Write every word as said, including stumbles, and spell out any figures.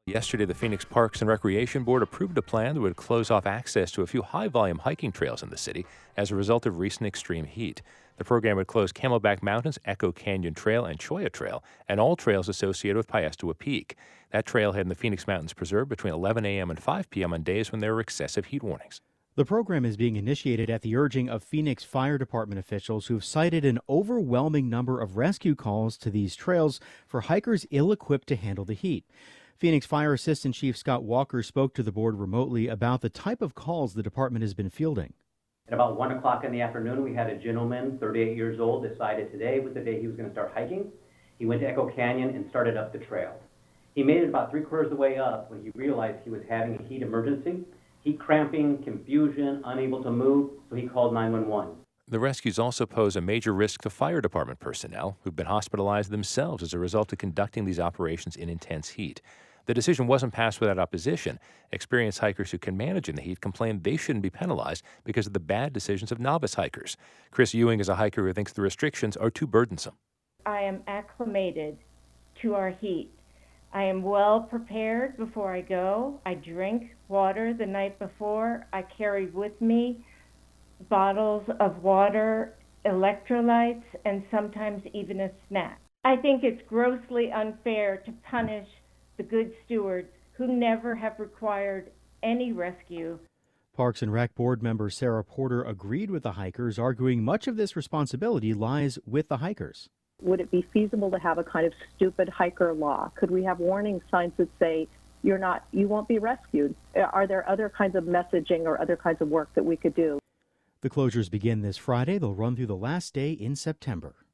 Yesterday, the Phoenix Parks and Recreation Board approved a plan that would close off access to a few high-volume hiking trails in the city as a result of recent extreme heat. The program would close Camelback Mountains, Echo Canyon Trail, and Cholla Trail, and all trails associated with Piestewa Peak. That trailhead in the Phoenix Mountains preserved between eleven a.m. and five p.m. on days when there were excessive heat warnings. The program is being initiated at the urging of Phoenix Fire Department officials who've cited an overwhelming number of rescue calls to these trails for hikers ill-equipped to handle the heat. Phoenix Fire Assistant Chief Scott Walker spoke to the board remotely about the type of calls the department has been fielding. At about one o'clock in the afternoon, we had a gentleman, thirty-eight years old, decided today was the day he was going to start hiking. He went to Echo Canyon and started up the trail. He made it about three quarters of the way up when he realized he was having a heat emergency. Heat cramping, confusion, unable to move, so he called nine one one. The rescues also pose a major risk to fire department personnel who've been hospitalized themselves as a result of conducting these operations in intense heat. The decision wasn't passed without opposition. Experienced hikers who can manage in the heat complain they shouldn't be penalized because of the bad decisions of novice hikers. Chris Ewing is a hiker who thinks the restrictions are too burdensome. I am acclimated to our heat. I am well prepared before I go. I drink water the night before. I carry with me bottles of water, electrolytes, and sometimes even a snack. I think it's grossly unfair to punish the good stewards who never have required any rescue. Parks and Rec board member Sarah Porter agreed with the hikers, arguing much of this responsibility lies with the hikers. Would it be feasible to have a kind of stupid hiker law? Could we have warning signs that say you're not, you won't be rescued? Are there other kinds of messaging or other kinds of work that we could do? The closures begin this Friday. They'll run through the last day in September.